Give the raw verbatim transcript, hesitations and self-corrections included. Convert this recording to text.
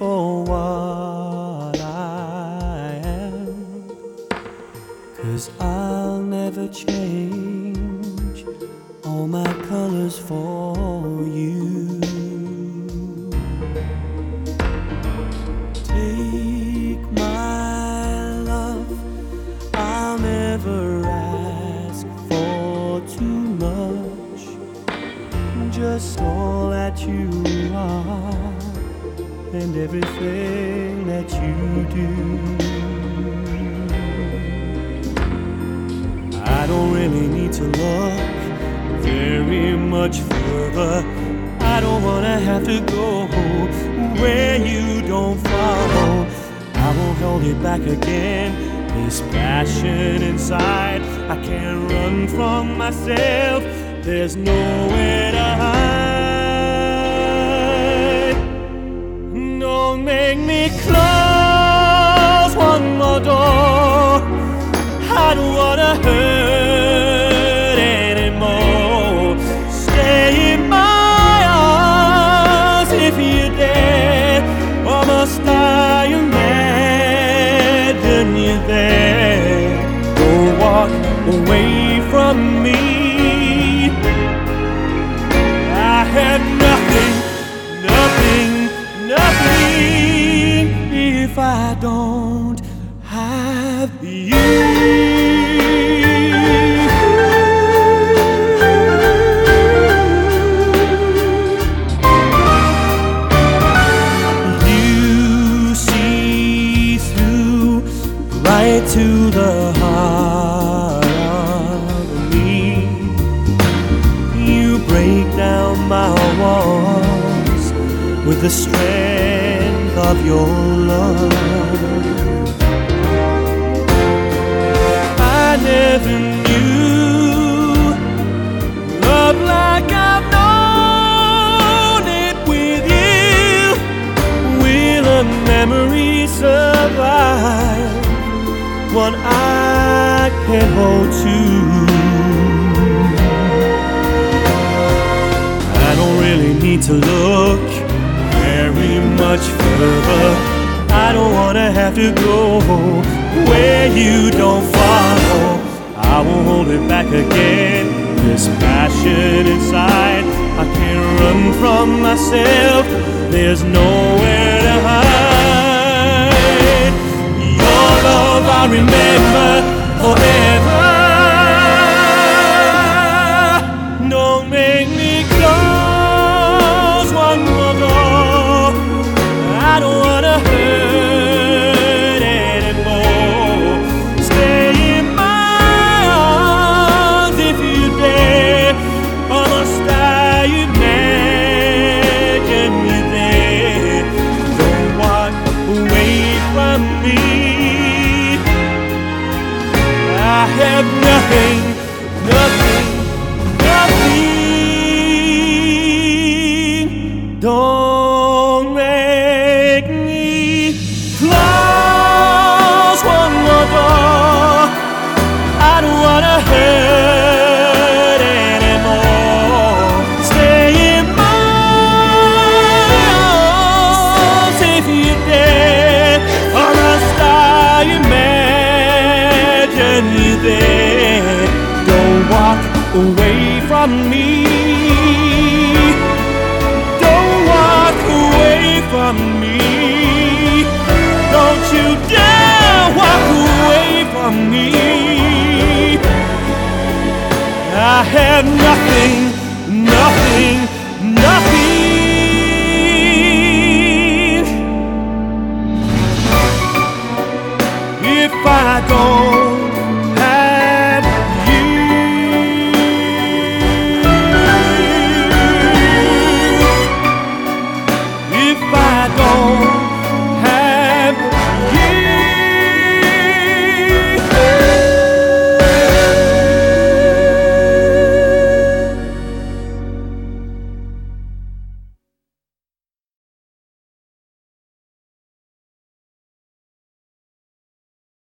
for what I am, 'cause I'll never change all my colors for you. Take my love, I'll never ask for too much, just all that you are and everything that you do. I don't really need to look very much further. I don't wanna have to go where you don't follow. I won't hold it back again. This passion inside, I can't run from myself. There's nowhere to hide. Don't make me close one more door. I don't wanna hurt anymore. Stay in my arms if you dare, or must I imagine you there? Don't walk away from me. I have nothing, nothing, nothing if I don't have you. Right to the heart of me. You break down my walls with the strength of your love. I never knew love like I've known it with you. Will a memory survive? One I can hold to. I don't really need to look very much further. I don't wanna have to go where you don't follow. I won't hold it back again. This passion inside, I can't run from myself. There's nowhere to hide. Your love I remember forever. Don't make me close one more door. I don't wanna hurt anymore. Stay in my arms if you dare, or must I imagine you there? Don't walk away from me. I have nothing, nothing, nothing. Don't make me close one more door. I don't wanna hurt anymore. Stay in my arms if you dare, or must I imagine you there? Don't walk away from me. Don't walk away from me. Don't you dare walk away from me. I have nothing.